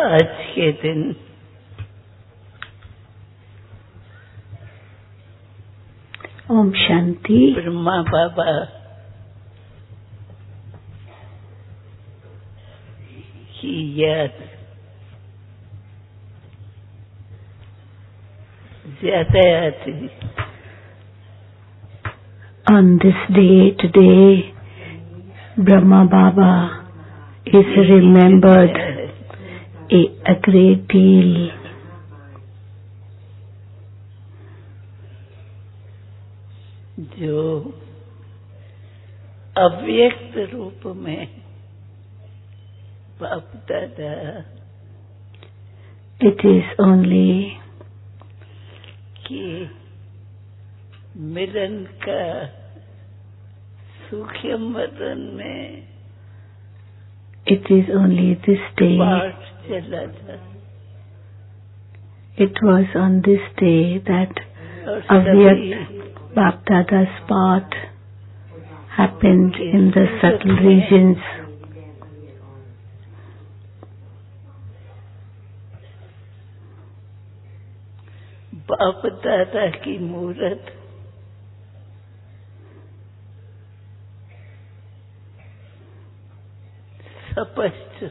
आज के दिन ओम शांति। ब्रह्मा बाबा की याद ज्यादा आती। On this day today, Brahma Baba is remembered a great deal. जो अव्यक्त रूप में बाप दादा, It is only कि मिलन का सूक्ष्म वतन में it is only this day. पाठ चला था It was on this day that और Avyakt Bap Dada's part happened in the subtle regions. बाप दादा की मूर्त स्पष्ट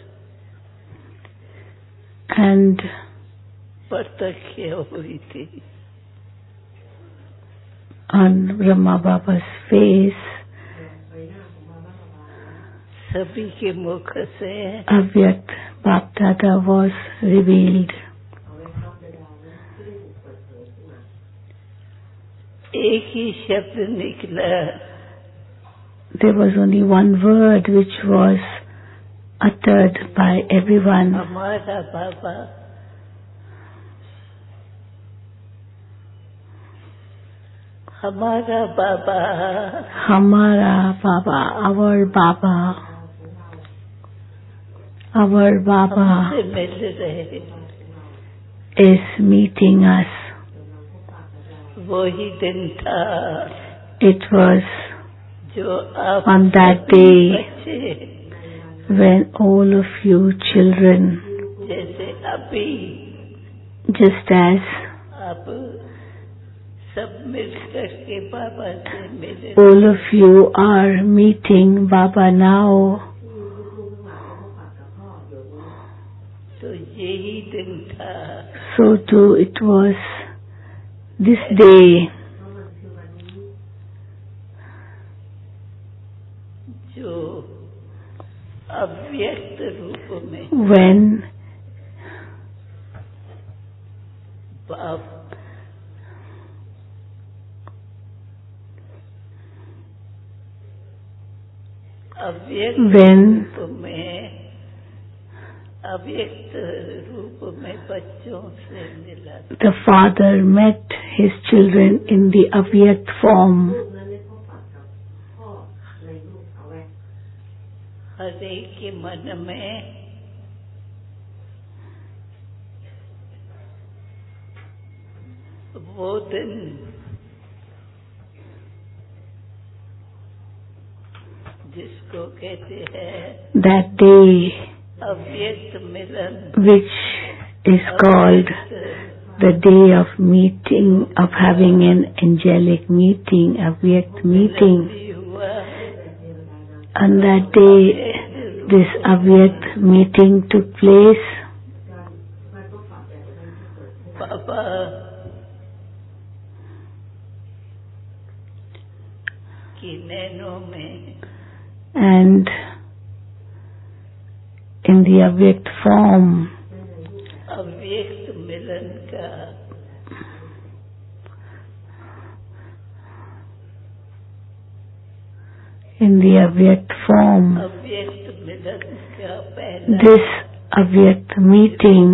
And प्रत्यक्ष हुई थी। on Brahma Baba's face, सभी के मुख से Avyakt Bap Dada was revealed. एक ही शब्द निकला, There was only one word which was uttered by everyone. हमारा बाबा। हमारा बाबा, Hamara Baba, our Baba, our Baba हमसे मिल रहे। is meeting us. वही दिन था It was जो आप on that सभी day बच्चे when all of you children, जैसे अभी just as आप सब मिलकर के बाबा से मिले, all of you are meeting Baba now, तो यही दिन था so too it was this day जो अव्यक्त रूप में when बाप अव्यक्त When रूप में अव्यक्त रूप में बच्चों से मिला। the father met his children in the Avyakt form. हर एक के मन में वो दिन जिसको कहते हैं That day अव्यक्त मिलन, which is called the day of meeting, of having an angelic meeting, Avyakt meeting. हुआ। On that day, this Avyakt meeting took place. बाबा की नैनों में And in the Avyakt form, अव्यक्त मिलन का in the Avyakt form, अव्यक्त मिलन का पहला this Avyakt meeting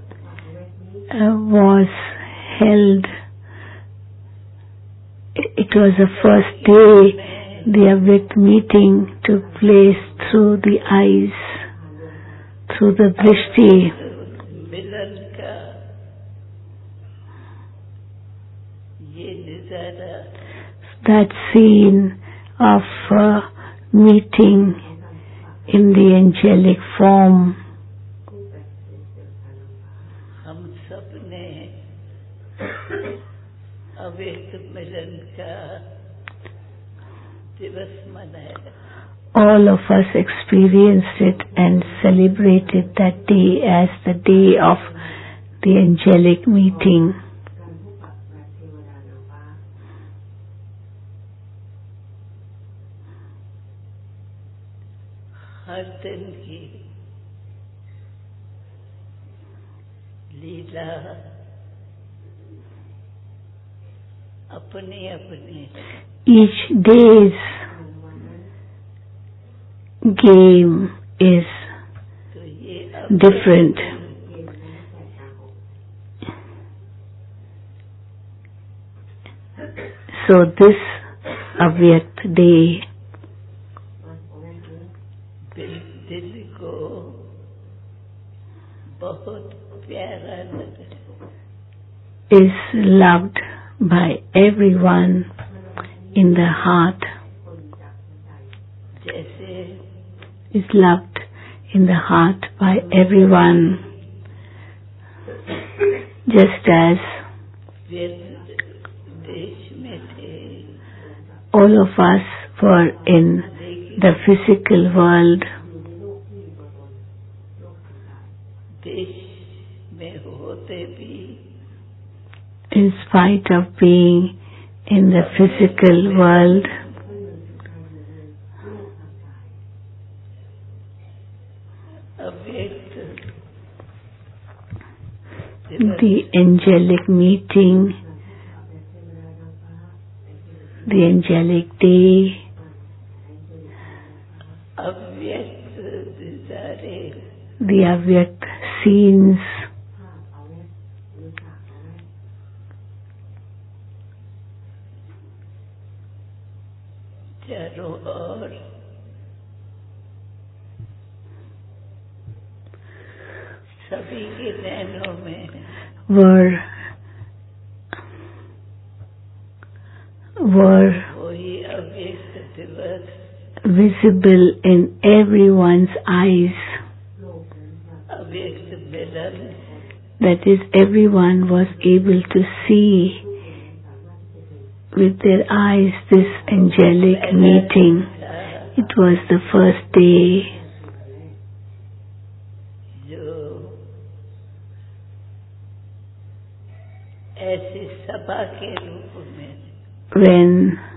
was held. It was the first day the Avyakt meeting took place through the eyes, through the drishti. मिलन का ये नजारा That scene of meeting in the angelic form हम सब ने अव्यक्त मिलन का दिवस मनाया. All of us experienced it and celebrated that day as the day of the angelic meeting. हर दिन की लीला अपनी अपनी. Each day's game is different. So this Avyakt day दिल को बहुत प्यारा लगा. is loved by everyone in the heart. जैसे Is loved in the heart by everyone, just as देश में थे. all of us were in the physical world. देश में होते भी In spite of being in the physical world, the angelic meeting, the angelic day, the Avyakt scenes, चारों ओर सभी के नैनों में were वही अव्यक्त दिवस visible in everyone's eyes. अव्यक्त मिलन. That is, everyone was able to see with their eyes this angelic meeting. It was the first day जो ऐसी सभा के रूप में when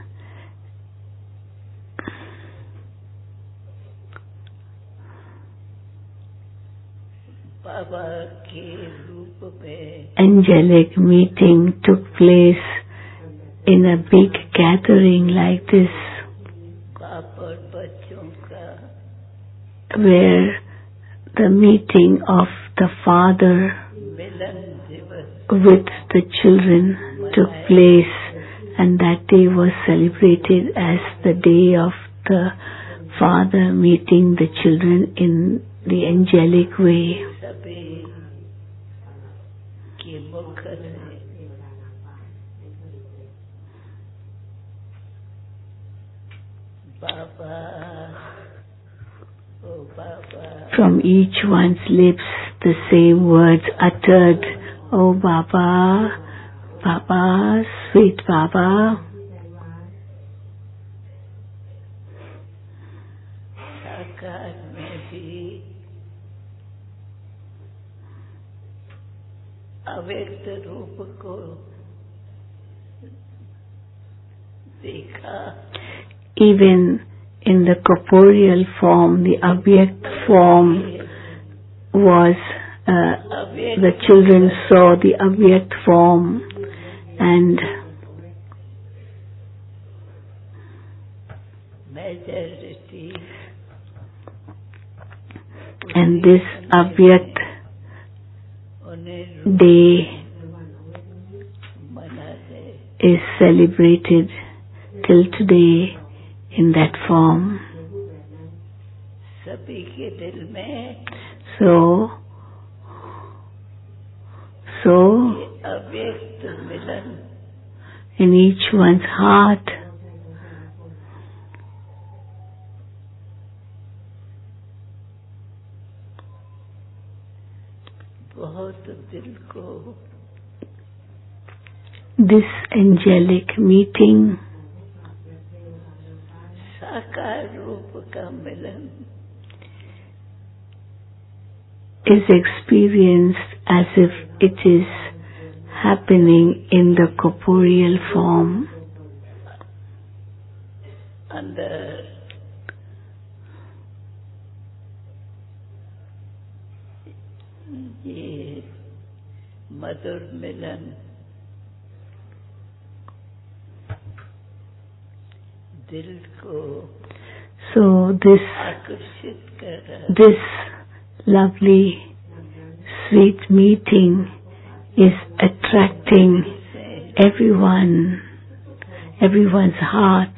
बाबा के रूप में angelic meeting took place in a big gathering like this, बाप और बच्चों का where the meeting of the father मिलन दिवस with the children took place, and that day was celebrated as the day of the father meeting the children in the angelic way. सभी के मुख से बाबा ओ बाबा. From each one's lips the same words uttered, "Oh Baba, Baba, sweet Baba." साकार में भी अव्यक्त रूप को देखा. Even in the corporeal form, the Avyakt form was, the children saw the Avyakt form, and majority this Avyakt उन्हें day मनाते. is celebrated till today in that form. सभी के दिल में So ये अव्यक्त मिलन in each one's heart बहुत दिल को this angelic meeting साकार रूप का मिलन is experienced as if it is happening in the corporeal form. अंदर ये मधुर मिलन दिल को So this आकर्षित कर रहा this lovely sweet meeting is attracting everyone's heart.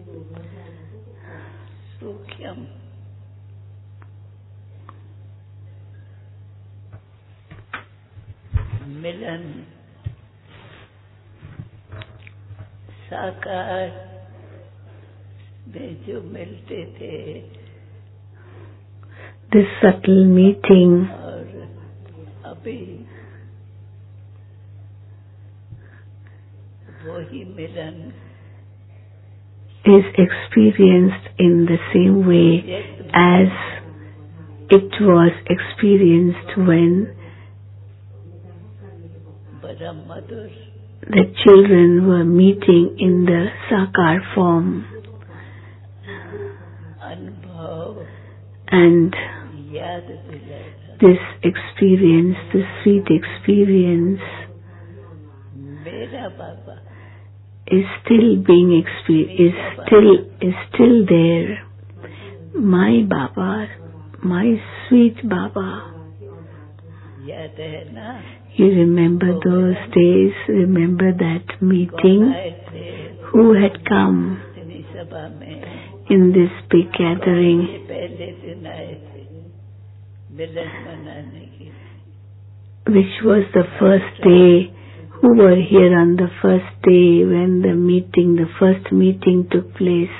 सूक्ष्म मिलन साकार में जो मिलते थे This subtle meeting और अभी वही मिलन is experienced in the same way as it was experienced when बड़ा मधुर the children were meeting in the Sakar form, अनुभव and याद दिलाया this experience, this sweet experience, मेरा बाबा is still being is still there. My Baba, my sweet Baba. याद है ना You remember those days? Remember that meeting? आए थे Who had come इतनी सभा में in this big gathering? ये पहले दिन आए थे मिलन मनाने के लिए Which was the first day? Who were here on the first day when the first meeting took place?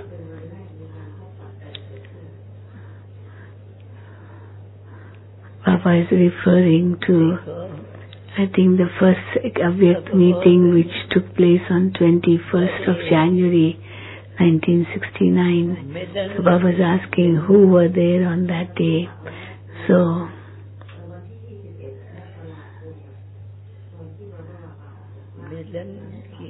Baba is referring to, I think, the first Avyakt meeting which took place on 21st of January 1969. Milan So Baba was asking who were there on that day. So मिलन के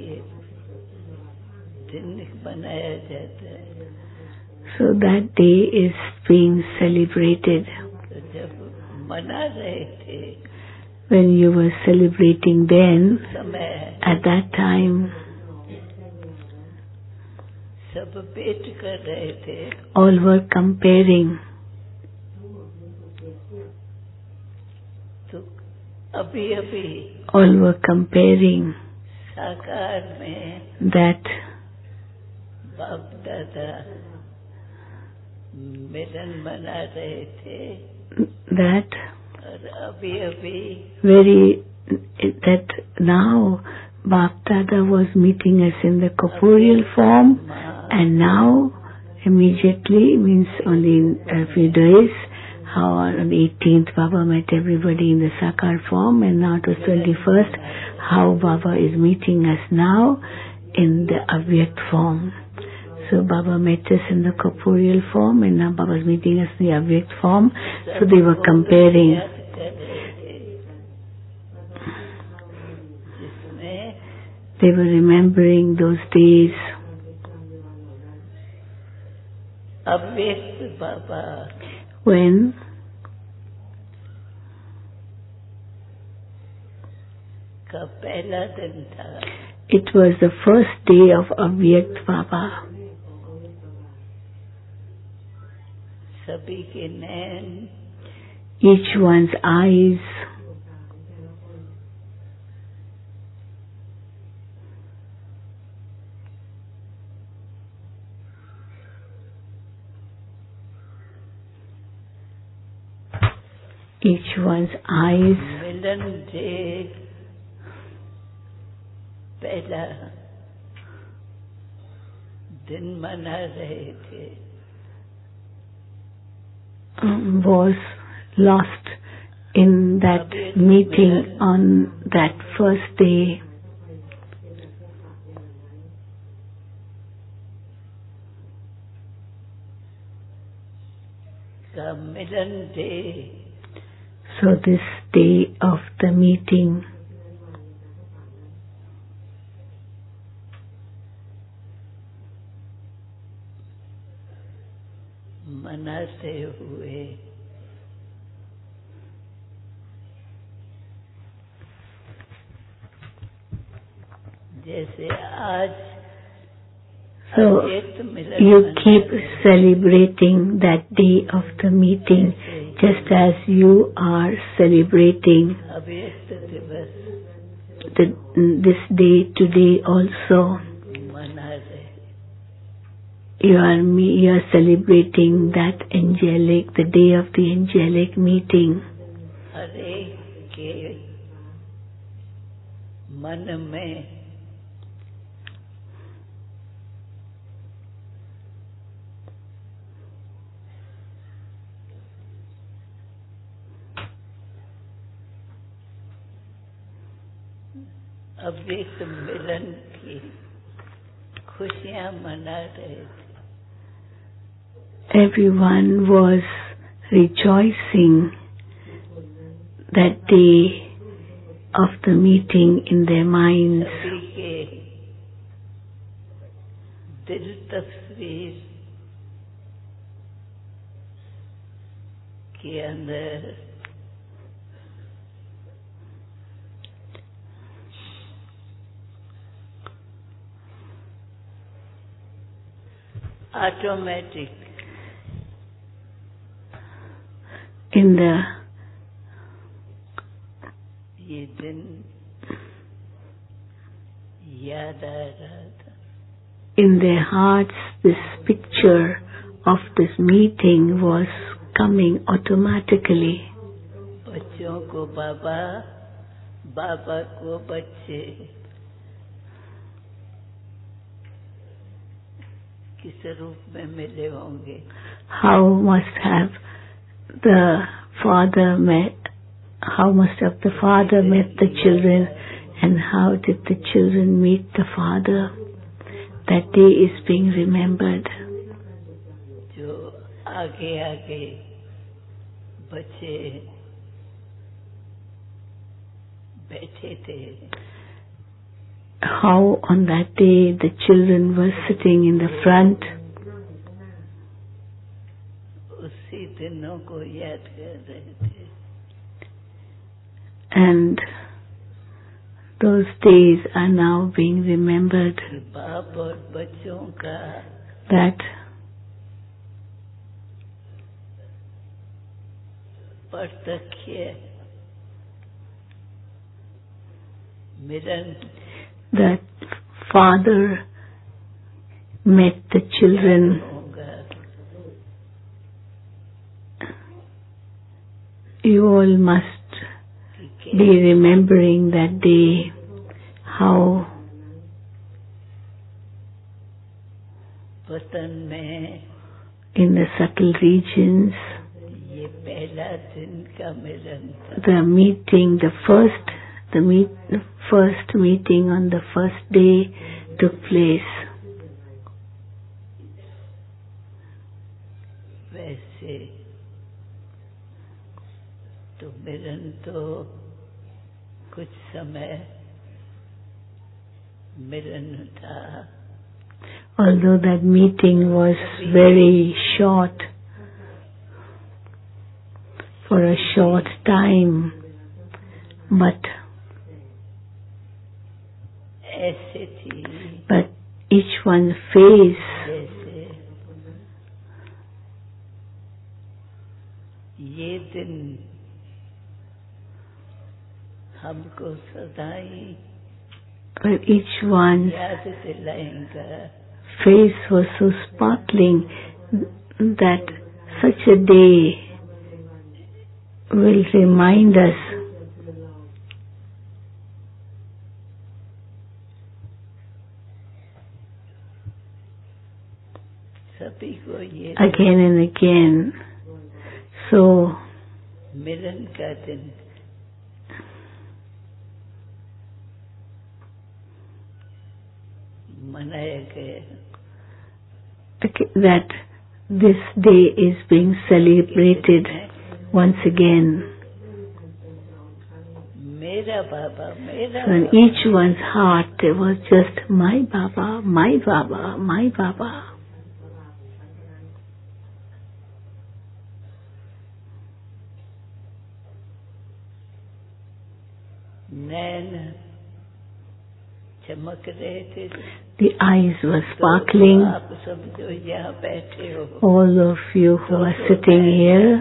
दिन मनाया जाता है so that day is being celebrated. तो जब मना रहे थे When you were celebrating then, समय at that time, सब भेंट कर रहे थे all were comparing. तो अभी अभी All were comparing साकार में that बाप दादा मिलन मना रहे थे और अभी अभी that now Bap Dada was meeting us in the corporeal form, and now immediately, means only in a few days, how on the 18th Baba met everybody in the Sakar form, and now it was 21st, how Baba is meeting us now in the Avyakt form. So Baba met us in the corporeal form, and now Baba is meeting us in the Avyakt form. So they were comparing. याद कर रहे थे जिसमें They were remembering those days अव्यक्त बाबा when का पहला दिन था it was the first day of Avyakt Baba. सभी के नैन Each one's eyes मिलन से पहला दिन मना रहे थे was lost in on that meeting on that first day. So this day of the meeting, मनाते हुए जैसे आज so you keep celebrating that day of the meeting just as you are celebrating this day today also. You are celebrating that the day of the angelic meeting. के मन में अव्यक्त मिलन की खुशियां मना रहे थे. Everyone was rejoicing that day of the meeting in their minds. सभी के दिल तस्वीर के अंदर automatic in the ये दिन याद आ रहा था. In their hearts, this picture of this meeting was coming automatically. बच्चों को बाबा, बाबा को बच्चे किस रूप में मिले होंगे. How must have the father met the children, and how did the children meet the father? That day is being remembered. जो आगे आगे बच्चे बैठे थे. How on that day the children were sitting in the front. उसी दिनों को याद कर रहे थे. And those days are now being remembered. बाप और बच्चों का That प्रत्यक्ष मिलन, that father met the children. You all must be remembering that day, how वतन में in the subtle regions ये पहला दिन का मिलन था. the first meeting on the first day took place. वैसे तो मिलन तो कुछ समय मिलन था. Although that meeting was very short, for a short time, but ऐसे थी each one face जैसे ये दिन हमको सदा ही each one's याद दिलाएगा. face was so sparkling that such a day will remind us सभी को ये again and again. So मिलन का दिन मनाया गया, that this day is being celebrated once again. मेरा बाबा, मेरा So in each one's heart there was just my Baba, my Baba, my Baba. नैन चमक रहे थे. The eyes were sparkling. आप सब जो यहाँ बैठे हो, All of you who are sitting here,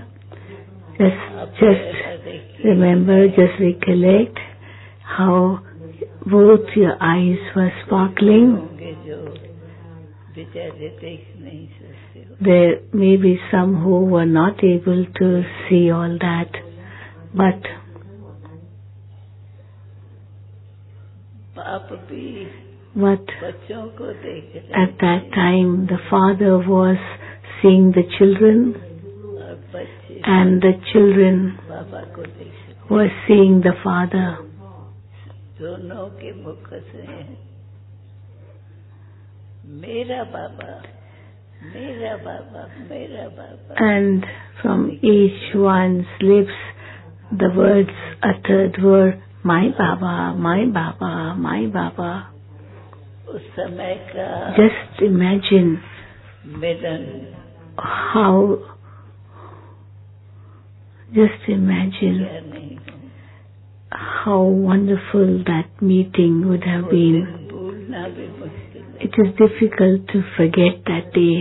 just remember, just recollect how both your eyes were sparkling. होंगे जो बेचारे देख नहीं सकते हो. There may be some who were not able to see all that, but बाप भी बच्चों को देख रहे at that time the father was seeing the children और बच्चे and the children बाबा को देख रहे. were seeing the father. दोनों के मुख से मेरा बाबा, मेरा बाबा, मेरा बाबा. And from each one's lips the words uttered were my Baba, my Baba, my Baba. उस समय का Just imagine मिलन, just imagine क्या नहीं हो. how wonderful that meeting would have been. भूलना भी मुश्किल है. It is difficult to forget that day.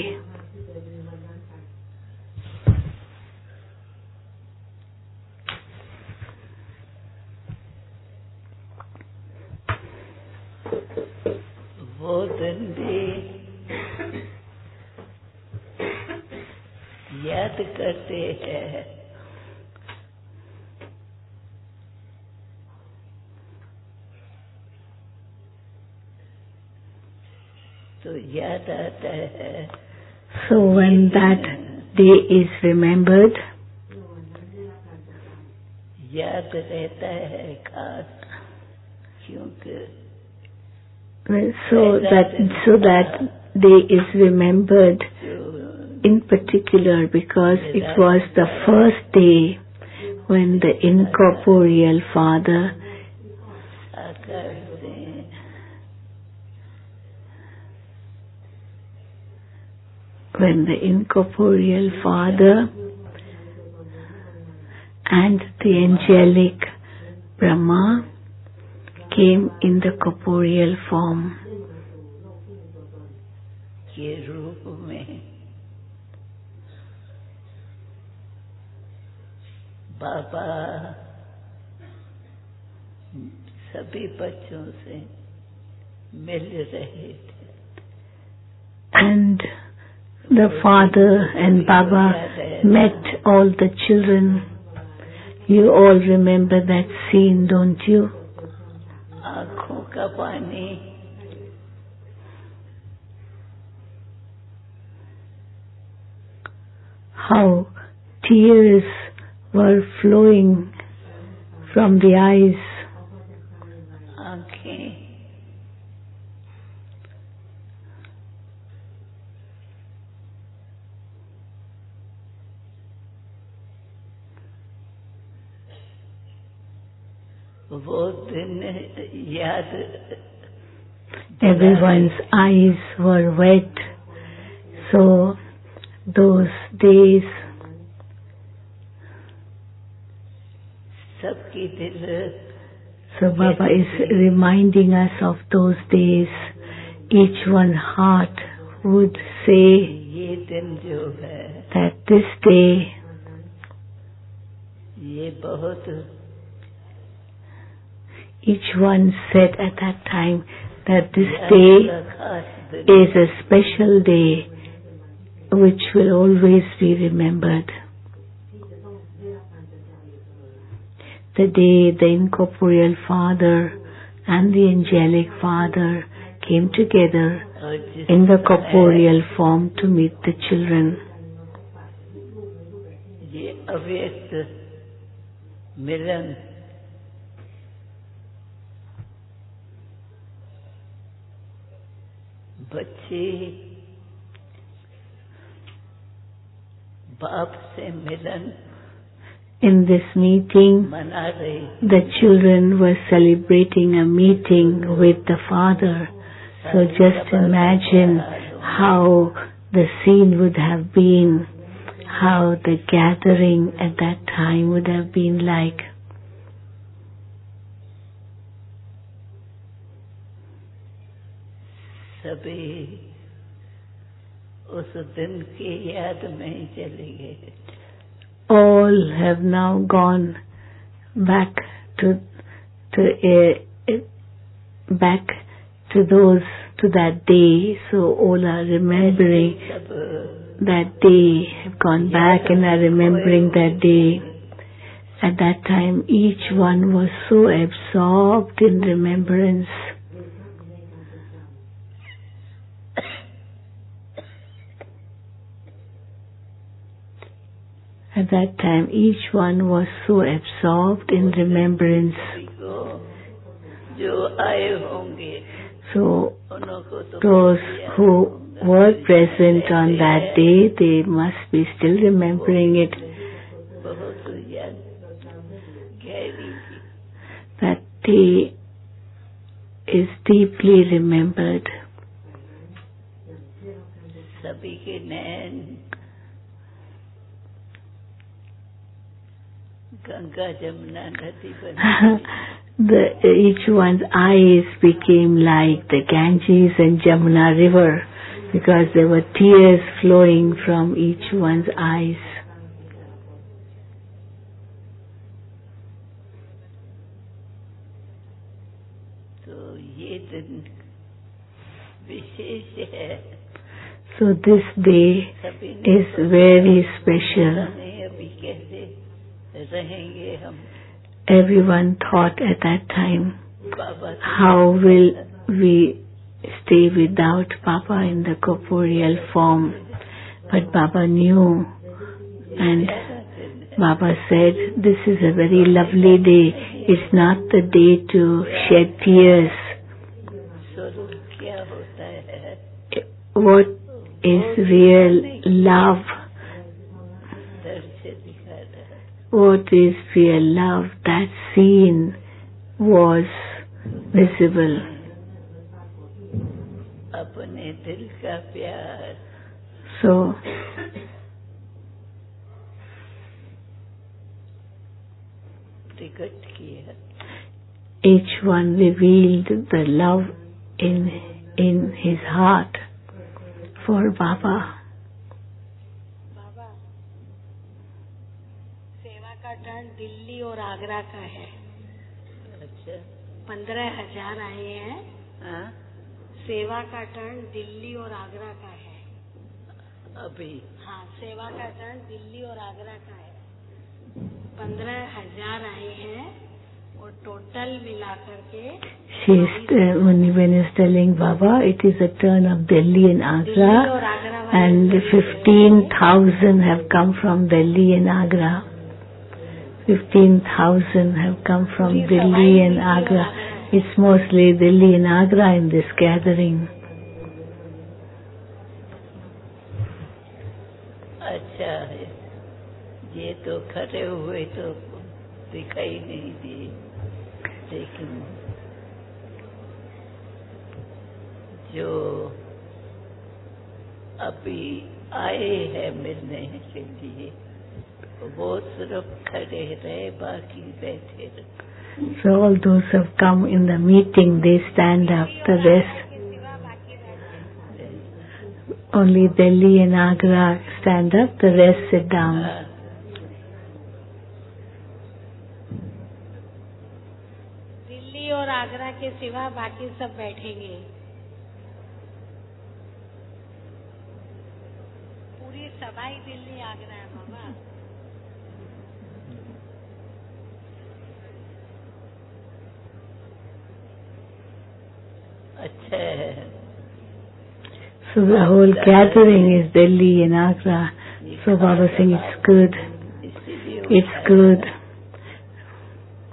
वो दिन भी याद करते हैं. तो याद आता है. So when that day is remembered, याद रहता है खास, क्योंकि so that day is remembered in particular because it was the first day when the incorporeal father आकर से when the incorporeal father and the angelic Brahma came in the corporeal form. के रूप में बाबा सभी बच्चों से मिल रहे थे. And the father and Baba met all the children. You all remember that scene, don't you? आँखों का पानी How tears were flowing from the eyes. आँखें वो दिन याद. Everyone's eyes were wet. So those days, सबकी दिल. so Baba is reminding us of those days. Each one's heart would say ये दिन जो है, that this day, ये बहुत. each one said at that time that this day is a special day which will always be remembered. The day the incorporeal father and the angelic father came together in the corporeal form to meet the children. ये अव्यक्त मिलन बच्चे बाप से मिलन In this meeting, मना रहे, the children were celebrating a meeting with the father. So just imagine how the scene would have been, how the gathering at that time would have been like. सभी उस दिन की याद में ही चले गए. All have now gone back to that day. So all are remembering that day, have gone back and are remembering that day. At that time, each one was so absorbed in remembrance. At that time, each one was so absorbed in remembrance. So, those who were present on that day, they must be still remembering it. That day is deeply remembered. Each one's eyes became like the Ganges and Jamuna river because there were tears flowing from each one's eyes. So this day is very special. Everyone thought at that time, how will we stay without Baba in the corporeal form? But Baba knew, and Baba said, this is a very lovely day. It's not the day to shed tears. What is real love? What is real love? That scene was visible. So, each one revealed the love in his heart for Baba. Delhi और आगरा का है. अच्छा. 15,000 आए हैं. हाँ. सेवा का turn Delhi और आगरा का है. अभी. हाँ, सेवा का टर्न दिल्ली और आगरा का है. 15,000 आए हैं और टोटल मिलाकर के. When he is telling Baba, it is a turn of Delhi and Agra, and 15,000 have come from Delhi and Agra. 15,000 have come from Delhi and Agra. It's mostly Delhi and Agra in this gathering. अच्छा है. ये तो खड़े हुए तो दिखाई नहीं दिए, लेकिन जो अभी आए हैं मिलने के लिए वो सिर्फ खड़े रहे, बाकी बैठे रहे. So all those who have come in the meeting, they stand up. The rest, only Delhi and Agra stand up. The rest sit down. Delhi और आगरा के सिवा बाकी सब बैठेंगे. पूरी सभा ही दिल्ली आगरा है बाबा. अच्छा है. So the whole gathering is Delhi and Agra. So Baba saying it's good. It's good.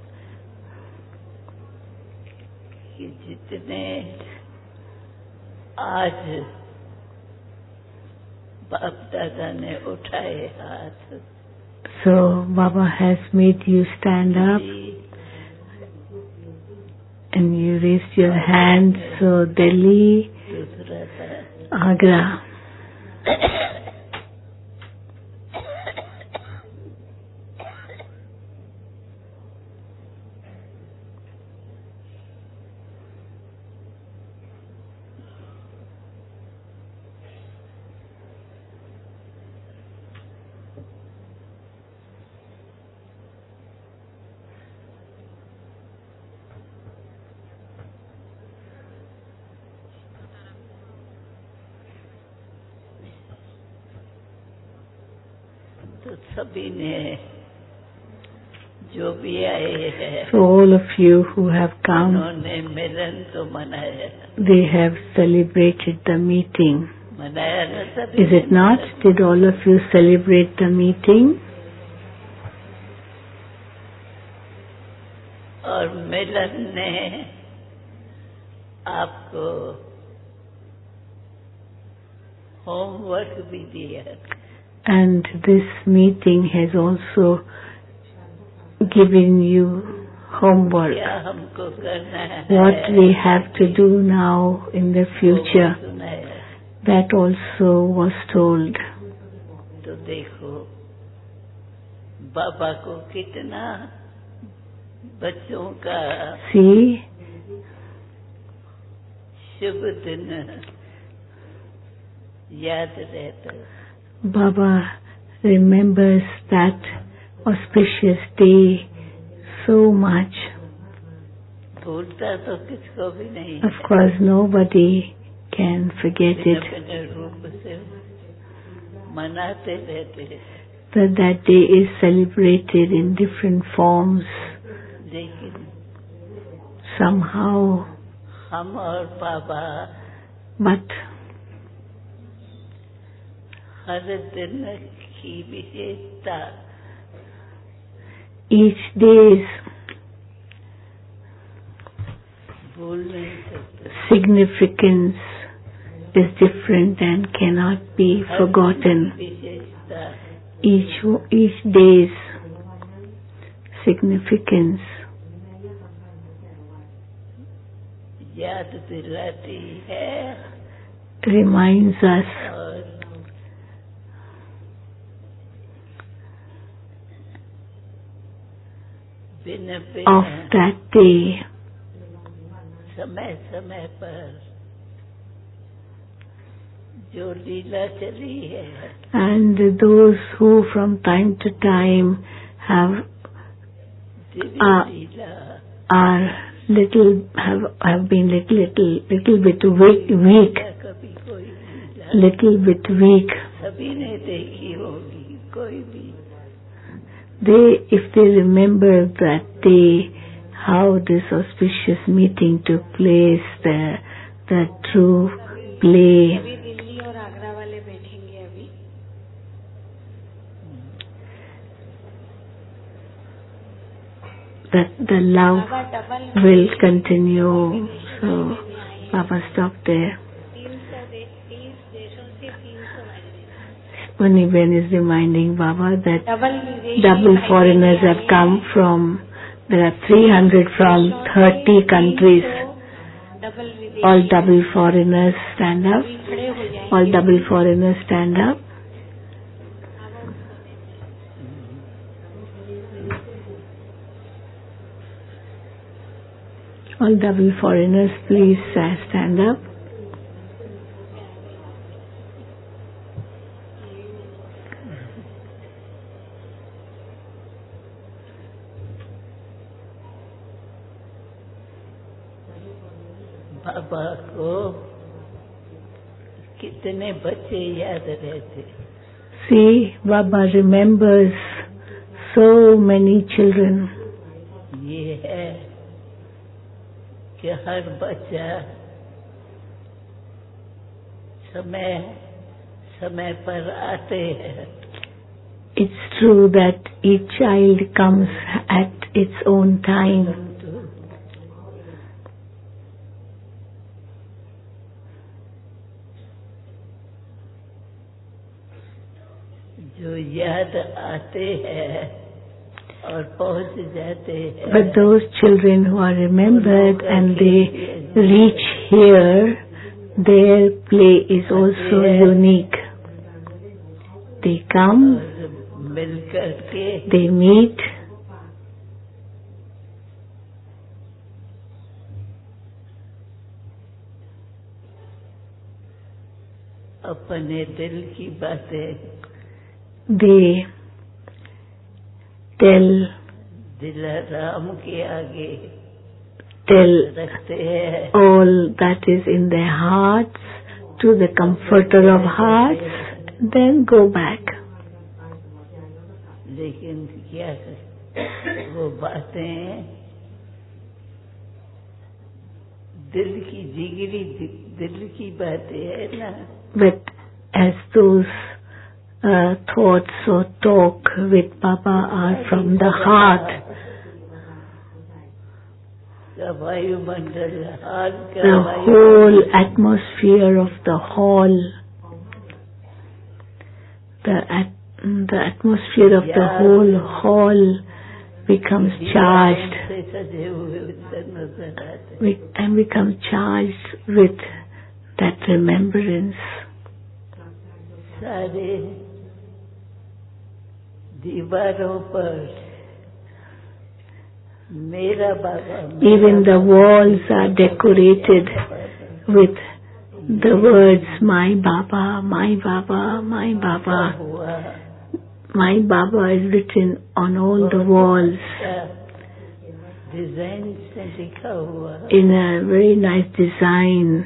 कि जितने आज बाप दादा ने उठाए हाथ. So Baba has made you stand up and you raised your hands. So Delhi, दूसरा था Agra. तो सभी ने जो भी आए हैं So all of you who have come, उन्होंने मिलन तो मनाया. they have celebrated the meeting. मनाया ना सभी. Is it not? Did all of you celebrate the meeting? और मिलन ने आपको होमवर्क भी दिया. And this meeting has also given you homework. क्या हमको करना है, What we have to do now in the future, वो सुनाया. that also was told. तो देखो बाबा को कितना बच्चों का See, शुभ दिन याद रहता. Baba remembers that auspicious day so much. भूलता तो किसको भी नहीं Of course, nobody can forget it. अपने रूप से मनाते रहते. That day is celebrated in different forms. लेकिन Somehow, हम और बाबा but हर दिन की विशेषता each day's भूल नहीं सकते. significance is different and cannot be forgotten. विशेषता Each day's significance याद दिलाती है reminds us और बिन of that day. समय समय पर जो लीला चली है And those who from time to time have Divya Leela are have been little bit weak, कभी कोई लीला little bit weak. सभी ने देखी होगी. कोई भी If they remember that day, how this auspicious meeting took place, the true play, अभी दिल्ली और आगरा वाले बैठेंगे अभी. that the love Baba double will continue. So, Baba stopped there. 330 देशों से 300 वाले. Puniben is reminding Baba that double double foreigners have come from, there are 300 from 30 countries. Double All double foreigners stand up. खड़े हो जाएंगे. All double foreigners stand up. All double foreigners, please stand up. बाबा को कितने बच्चे याद रहते. See, Baba remembers so many children. ये है कि हर बच्चा समय समय पर आते हैं. It's true that each child comes at its own time. जो याद आते हैं और पहुंच जाते हैं. But those children who are remembered and they reach here, their play is also unique. They come, मिलकर के they meet, अपने दिल की बातें they tell दिलाराम के आगे रखते हैं. all that is in their hearts to the comforter of hearts, then go back. लेकिन क्या वो बातें दिल की जिगरी दिल की बातें है ना. But as those thoughts or talk with Baba are from the heart, the whole atmosphere of the hall, the atmosphere of the whole hall becomes charged and becomes charged with that remembrance. सारे दीवारों पर मेरा Baba. Even the walls are decorated with the words "My Baba, My Baba, My Baba." My Baba is written on all the walls design से लिखा हुआ. in a very nice design,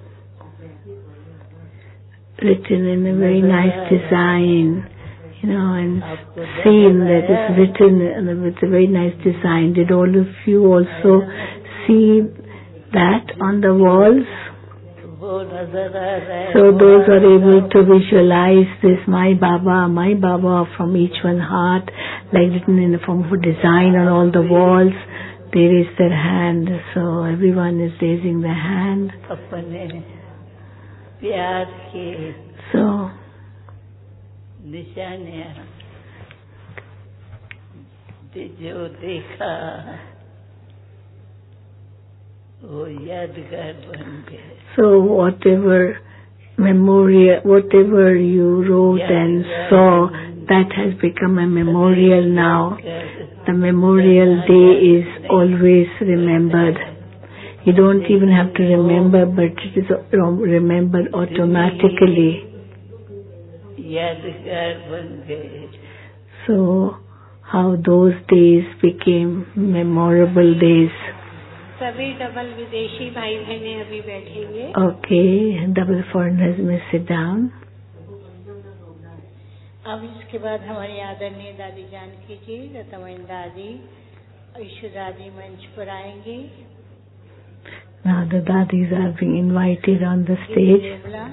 written in a very nice design, and seen that it's written with a very nice design. Did all of you also see that on the walls? So those are able to visualize this My Baba from each one heart, like written in the form of a design on all the walls. They raise their hand, so everyone is raising their hand. So निशानियाँ जो देखा वो यादगार बन गए. So whatever you wrote and saw, that has become a memorial now. The memorial day is always remembered. You don't even have to remember, but it is remembered automatically. यादगार बन गए. So how those days became memorable days. सभी double विदेशी भाई बहने अभी बैठेंगे. Okay, double foreigners may sit down. अब इसके बाद हमारी आदरणीय दादी जानकी जी, रतमयी दादी, ईशु दादी मंच पर आएंगी. Now the dadis are being invited on the stage.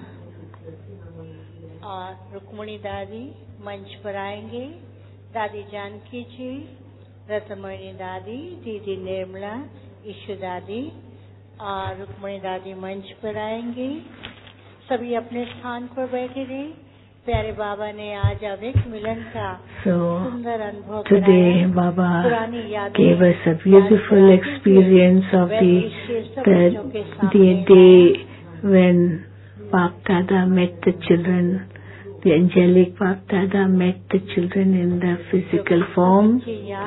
और रुक्मणी दादी मंच पर आएंगे. दादी जानकी जी, रतमयी दादी, दीदी निर्मला, ईशु दादी और रुक्मणी दादी मंच पर आएंगी. सभी अपने स्थान पर बैठे रहे. प्यारे बाबा ने आज अव्यक्त मिलन का सुंदर अनुभव कराया. Today Baba gave us a beautiful experience of the day when Bap Dada met the children. The angelic Bap Dada met the children in the physical form,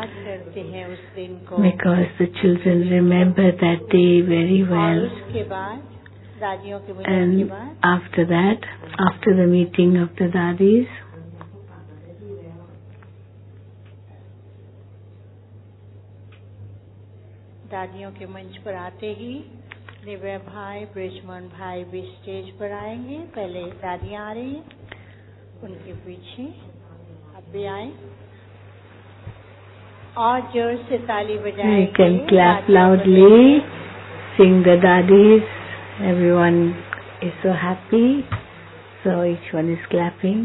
because the children remember that day very well. And after that, after the meeting of the Dadis, दादियों के मंच पर आते ही निवय भाई, ब्रिजमोहन भाई भी stage पर आएंगे. पहले दादियां आ रही हैं, उनके पीछे अब भी आए और जोर से ताली बजाएंगे. You can clap loudly, sing the Dadis. Everyone is so happy, so each one is clapping.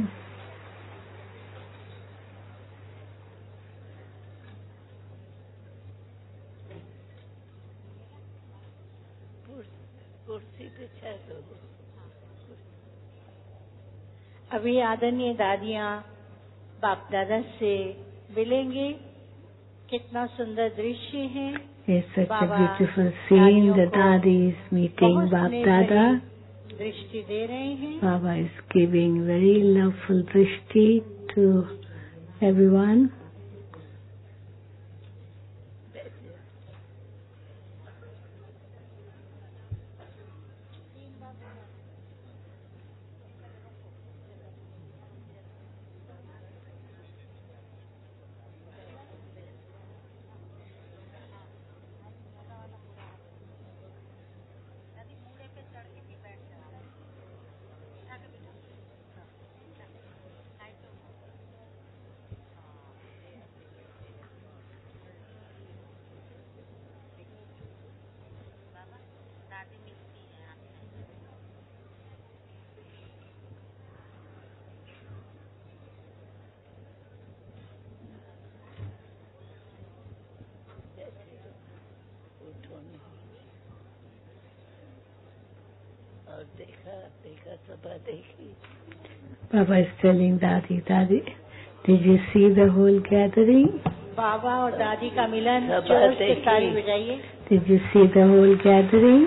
अभी आदरणीय दादियां बाप दादा से मिलेंगे। कितना सुंदर दृश्य है। It's such a beautiful scene. The Dadi is meeting Bap Dada. दृष्टि दे रहे हैं। Baba is giving very loveful drishti to everyone. Baba is telling Dadi, did you see the whole gathering? बाबा और दादी का मिलन। जोर से ताली बजाइए। Did you see the whole gathering?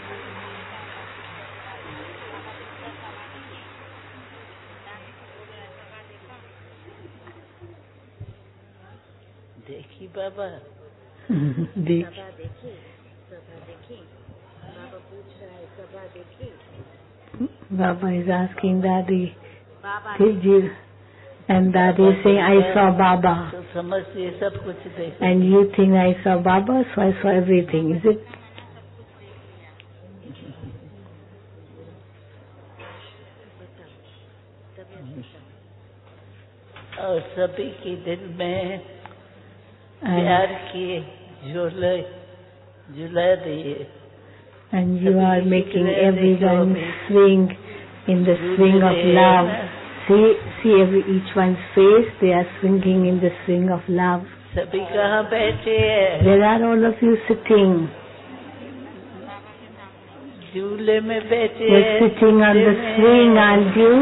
देखी बाबा। सभा देखी। बाबा पूछ रहा है सभा देखी। Baba is asking Dadi, did you? And Dadi is saying, I saw Baba. तो समझिए सब कुछ देखो। And you think I saw Baba, so I saw everything, is it? और सभी के दिल में प्यार की झूला दिए। And you are making everyone swing in the swing of love. See each one's face, they are swinging in the swing of love. सभी कहाँ बैठे हैं? Where are all of you sitting? झूले में बैठे You're हैं। sitting on the swing, aren't you?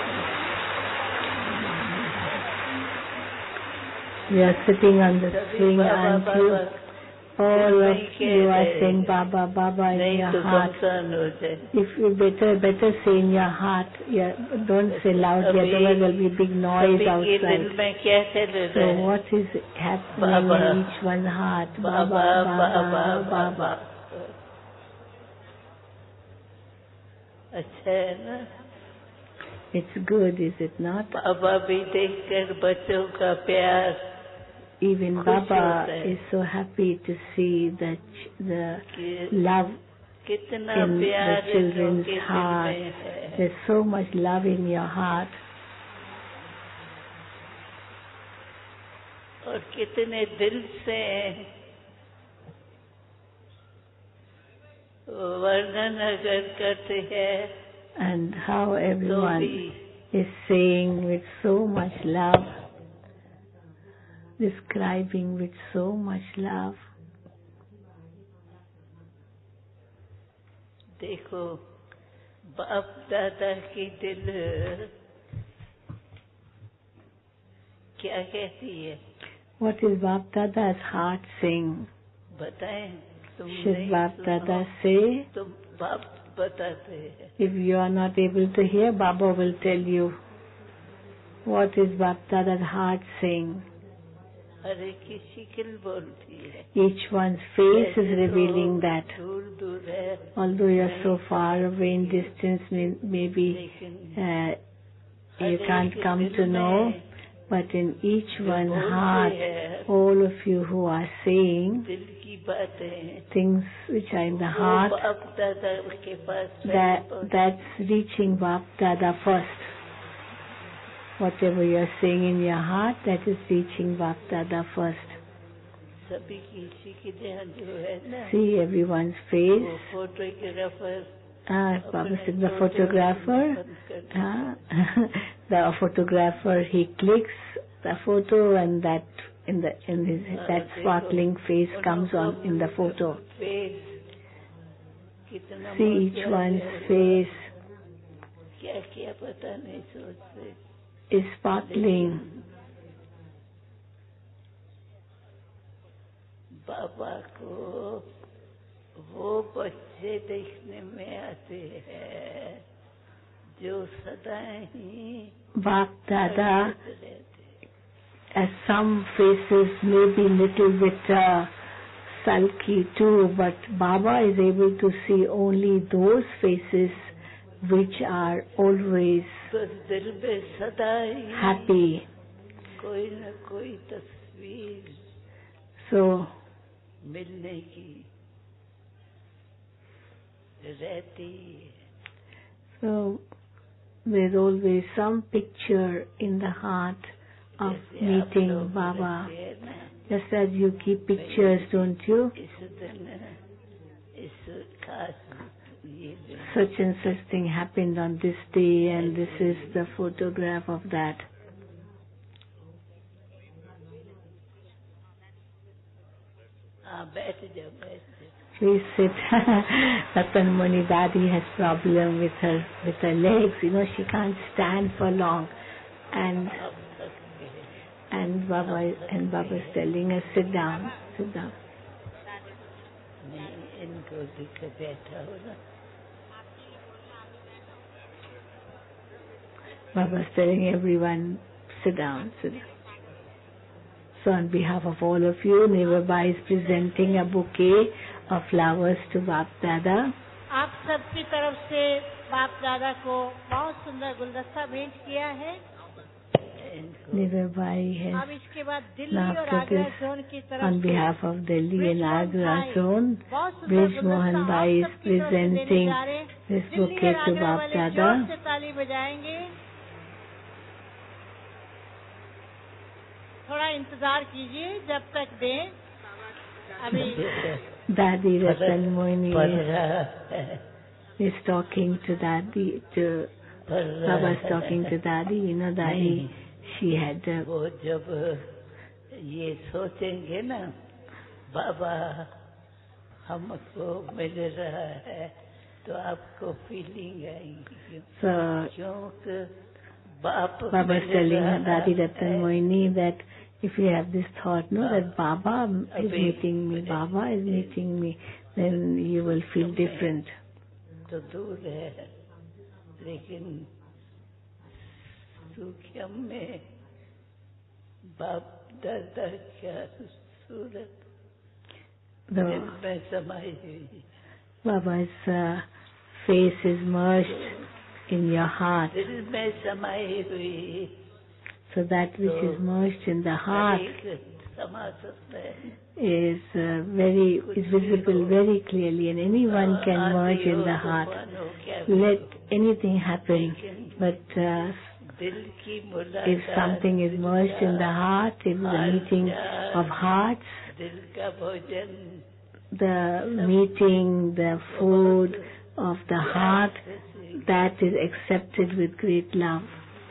You are sitting on the swing, aren't you? All of you are saying Baba, Baba in your heart. If you better say in your heart, don't say loudly, otherwise there will be big noise outside. So what is happening in each one's heart? Baba, Baba, Baba. अच्छा है ना? It's good, is it not? बाबा भी देखकर बच्चों का प्यार। Even Baba is so happy to see that the love in the children's heart. There's so much love in your heart. और कितने दिल से वर्णन अगर करते हैं। And how everyone is saying with so much love, describing with so much love. देखो बाप दादा की दिल क्या कहती है? What is Bap Dada's heart saying? बताएं। Should Bap Dada say? तुम बाप बताते हैं। If you are not able to hear, Baba will tell you. What is Bap Dada's heart saying? हर एक की शिकल बोलती है। Each one's face is revealing that. दूर दूर है। Although you are so far away in distance, maybe you can't come to know, but in each one heart, all of you who are saying दिल की बातें, things which are in the heart, बाप दादा के पास that's reaching Bap Dada first. Whatever you are saying in your heart, that is reaching Bap Dada first. सभी की शिकलें जो है ना। See everyone's face. Photographer. Baba said the photographer. The photographer, he clicks the photo and that that sparkling face comes on in the photo. See each one's face क्या क्या पता नहीं सोचते। is sparkling. बाबा को वो बच्चे देखने में आते हैं जो सदा ही Bap Dada, as some faces may be little bit sulky too, but Baba is able to see only those faces which are always बस दिल में सदा ही happy. कोई न कोई तस्वीर So मिलने की रहती है. So there's always some picture in the heart of जैसे आप meeting लोग Baba. रहते हैं ना, Just as you keep pictures, don't you? इस दिन इस खास ये दिन Such and such thing happened on this day, and this is the photograph of that. हाँ बैठ जाओ बैठ जाओ. Please sit. Ratanmani Dadi has problem with her legs. You know, she can't stand for long, and आप सकते हैं. Baba is telling her, sit down, sit down. नहीं इनको दिख बैठा हो ना. Baba is telling everyone, sit down, sit down. So on behalf of all of you, Nevabai is presenting a bouquet of flowers to Bap Dada. आप सबकी तरफ से बाप दादा को बहुत सुंदर गुलदस्ता भेंट किया है. Nevabai अब has, इसके बाद दिल्ली now और after आगरा this, जोन की तरफ on से behalf of Delhi and Agra zone, बहुत सुंदर Brij गुलदस्ता Mohan आप Bhai is सबकी तरफ से देने presenting जा रहे हैं. this दिल्ली bouquet और to आगरा Bap वाले Dada. जोर से ताली बजाएंगे. थोड़ा इंतजार कीजिए जब तक दें. अभी Dadi Ratanmani पढ़ रहा है. is talking to Dadi, Baba is talking to Dadi. You know, Dadi, she had वो जब ये सोचेंगे ना बाबा हमको मिल रहा है तो आपको फीलिंग आएगी. so क्योंकि बाप Baba is मिल telling रहा Dadi है. Ratanmani that if you have this thought, no, that Baba is meeting me, Baba is meeting me, then you will feel different. तो दूर है लेकिन सूक्ष्म में बाप दादा क्या सूरत The दिल में समाई हुई. Baba's face is merged in your heart. दिल में समाई हुई. So that which is merged in the heart एक समा सकता है. is visible very clearly, and anyone can merge in the heart. Let anything happen, but दिल की मुलाकात, if something is merged in the heart, if the meeting of hearts, दिल का भोजन, the meeting, the food of the heart, that is accepted with great love.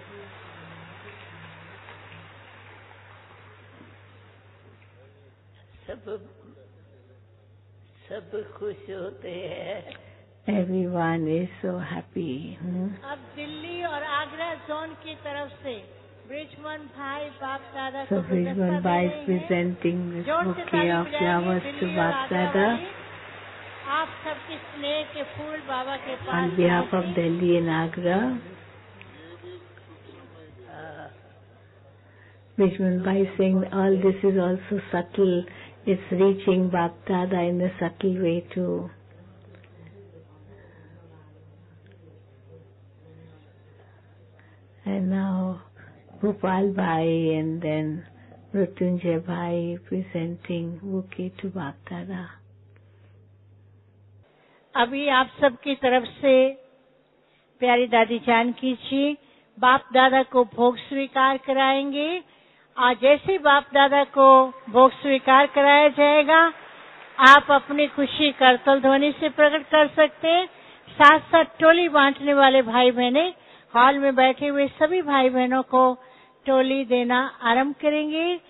सब खुश होते हैं. Everyone is so happy. अब दिल्ली और आगरा जोन की तरफ से ब्रिजमोहन भाई बाप दादा So को गुलदस्ता Brijman दे Bhai रहे is हैं. presenting this जोर से bouquet ताली of बजाएंगे. flowers to दिल्ली और Bap आगरा Dada वाले, आप सबके स्नेह के फूल बाबा के पास on behalf of पहुंचे. Delhi and Agra. Brijman Bhai saying all this is also subtle. It's reaching Bap Dada in a subtle way too. And now Gopal Bhai and then Mrutyunjay Bhai presenting bouquet to Bap Dada. अभी आप सबकी तरफ से प्यारी दादी जानकी जी बाप दादा को भोग स्वीकार कराएंगे. आज जैसे बाप दादा को भोग स्वीकार कराया जाएगा, आप अपनी खुशी करतल ध्वनि से प्रकट कर सकते हैं. साथ साथ टोली बांटने वाले भाई बहने हॉल में बैठे हुए सभी भाई बहनों को टोली देना आरंभ करेंगे.